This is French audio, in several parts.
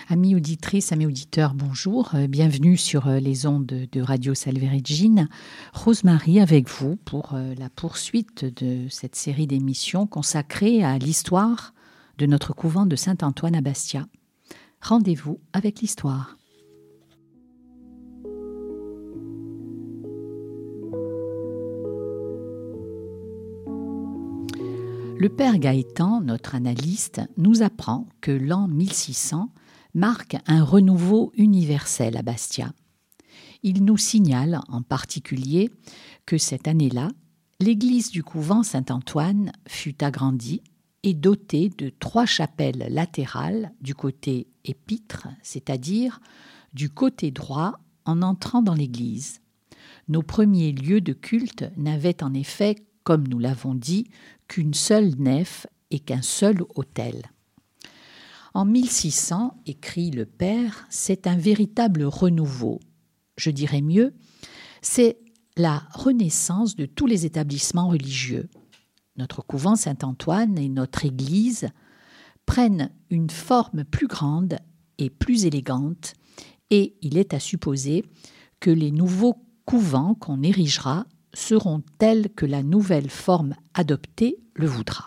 Amis auditrices, amis auditeurs, bonjour. Bienvenue sur les ondes de Radio Salve Regina. Rose-Marie avec vous pour la poursuite de cette série d'émissions consacrée à l'histoire de notre couvent de Saint-Antoine à Bastia. Rendez-vous avec l'histoire. Le père Gaëtan, notre analyste, nous apprend que l'an 1600 marque un renouveau universel à Bastia. Il nous signale en particulier que cette année-là, l'église du couvent Saint-Antoine fut agrandie et dotée de 3 chapelles latérales du côté épître, c'est-à-dire du côté droit en entrant dans l'église. Nos premiers lieux de culte n'avaient en effet, comme nous l'avons dit, qu'une seule nef et qu'un seul autel. En 1600, écrit le père, c'est un véritable renouveau. Je dirais mieux, c'est la renaissance de tous les établissements religieux. Notre couvent Saint-Antoine et notre église prennent une forme plus grande et plus élégante, et il est à supposer que les nouveaux couvents qu'on érigera seront tels que la nouvelle forme adoptée le voudra.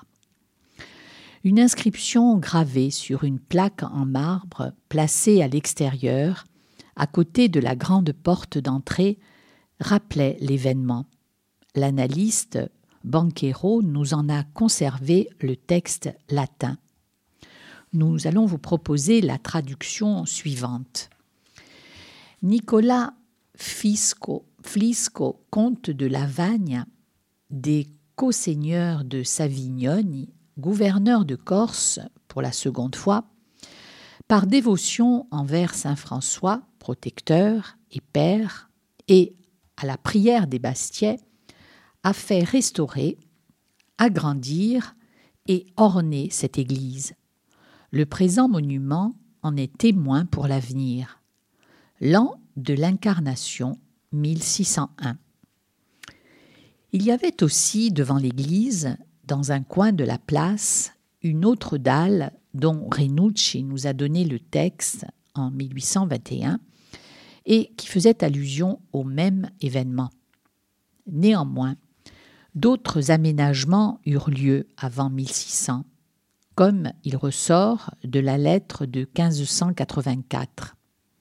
Une inscription gravée sur une plaque en marbre placée à l'extérieur, à côté de la grande porte d'entrée, rappelait l'événement. L'analyste Banquero nous en a conservé le texte latin. Nous allons vous proposer la traduction suivante. Nicolas Flisco, comte de Lavagne, des co-seigneurs de Savignone, gouverneur de Corse pour la seconde fois, par dévotion envers saint François, protecteur et père, et à la prière des Bastiais, a fait restaurer, agrandir et orner cette église. Le présent monument en est témoin pour l'avenir. L'an de l'Incarnation, 1601. Il y avait aussi devant l'église, dans un coin de la place, une autre dalle dont Renucci nous a donné le texte en 1821 et qui faisait allusion au même événement. Néanmoins, d'autres aménagements eurent lieu avant 1600, comme il ressort de la lettre de 1584.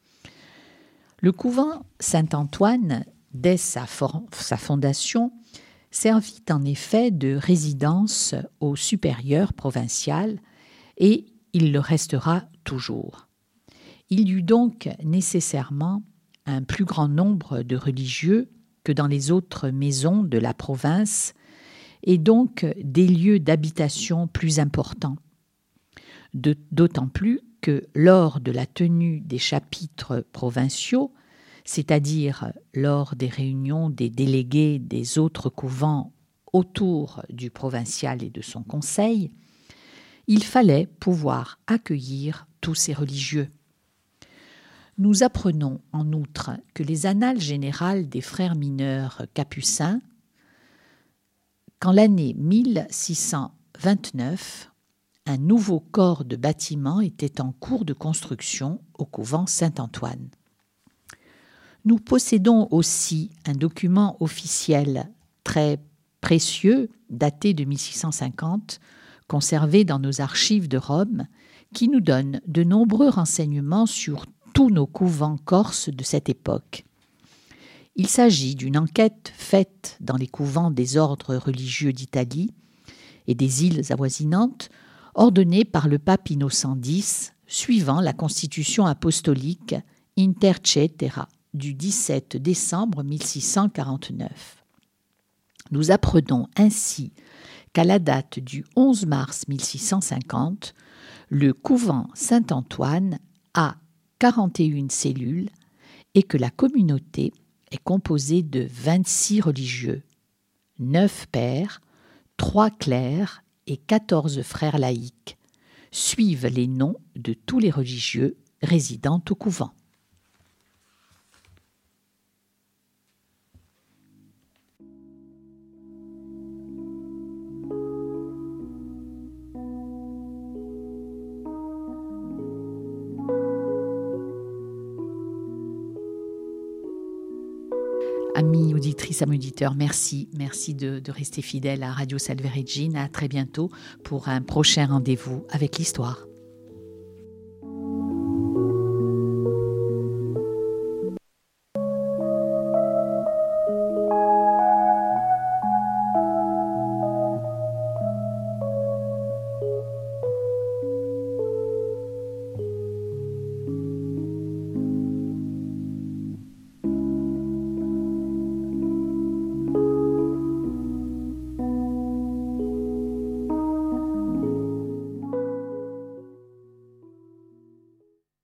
Le couvent Saint-Antoine, dès sa fondation, servit en effet de résidence au supérieur provincial et il le restera toujours. Il y eut donc nécessairement un plus grand nombre de religieux que dans les autres maisons de la province et donc des lieux d'habitation plus importants. D'autant plus que lors de la tenue des chapitres provinciaux, c'est-à-dire lors des réunions des délégués des autres couvents autour du provincial et de son conseil, il fallait pouvoir accueillir tous ces religieux. Nous apprenons en outre que les annales générales des frères mineurs capucins, qu'en l'année 1629, un nouveau corps de bâtiment était en cours de construction au couvent Saint-Antoine. Nous possédons aussi un document officiel très précieux, daté de 1650, conservé dans nos archives de Rome, qui nous donne de nombreux renseignements sur tous nos couvents corses de cette époque. Il s'agit d'une enquête faite dans les couvents des ordres religieux d'Italie et des îles avoisinantes, ordonnée par le pape Innocent X, suivant la constitution apostolique Inter Caetera du 17 décembre 1649. Nous apprenons ainsi qu'à la date du 11 mars 1650, le couvent Saint-Antoine a 41 cellules et que la communauté est composée de 26 religieux, 9 pères, 3 clercs et 14 frères laïcs. Suivent les noms de tous les religieux résidant au couvent. Amis auditrices, amis auditeurs, merci de rester fidèles à Radio Salve Regina. À très bientôt pour un prochain rendez-vous avec l'histoire.